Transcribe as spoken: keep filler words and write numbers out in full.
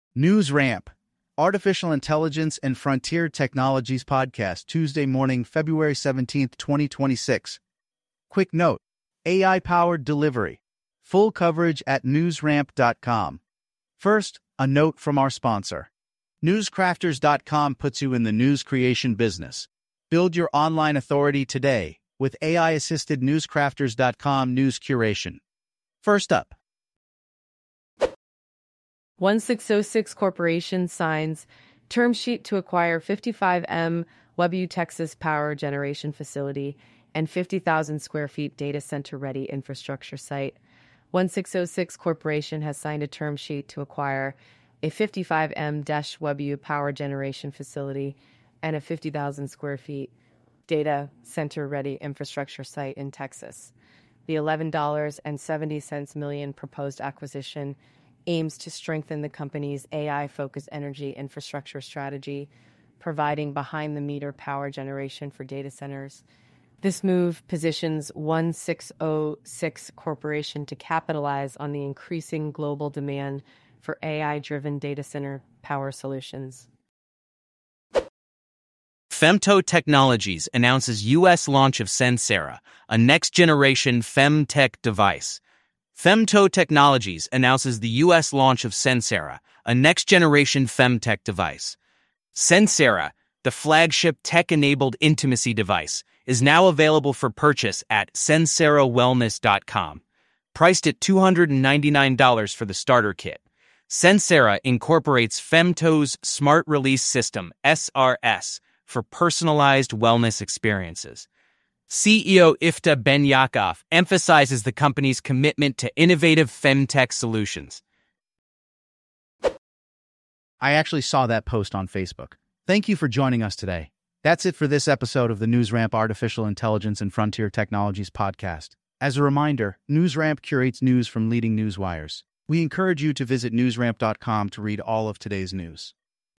NewsRamp, Artificial Intelligence and Frontier Technologies Podcast, Tuesday morning, February seventeenth, twenty twenty-six. Quick note, A I-powered delivery. Full coverage at newsramp dot com. First, a note from our sponsor. newscrafters dot com puts you in the news creation business. Build your online authority today with A I-assisted newscrafters dot com news curation. First up. sixteen oh six Corporation signs term sheet to acquire fifty-five megawatt W Texas power generation facility and fifty thousand square feet data center ready infrastructure site. sixteen oh six Corporation has signed a term sheet to acquire a fifty-five megawatt W power generation facility and a fifty thousand square feet data center ready infrastructure site in Texas. The eleven dollars and seventy cents million proposed acquisition aims to strengthen the company's A I-focused energy infrastructure strategy, providing behind-the-meter power generation for data centers. This move positions sixteen oh six Corporation to capitalize on the increasing global demand for A I-driven data center power solutions. Femto Technologies announces U S launch of Sensera, a next-generation femtech device. Femto Technologies announces the U S launch of Sensera, a next-generation femtech device. Sensera, the flagship tech-enabled intimacy device, is now available for purchase at sensera wellness dot com. Priced at two hundred ninety-nine dollars for the starter kit, Sensera incorporates Femto's Smart Release System, S R S, for personalized wellness experiences. C E O Ifta Ben-Yaakov emphasizes the company's commitment to innovative femtech solutions. I actually saw that post on Facebook. Thank you for joining us today. That's it for this episode of the NewsRamp Artificial Intelligence and Frontier Technologies podcast. As a reminder, NewsRamp curates news from leading news wires. We encourage you to visit newsramp dot com to read all of today's news.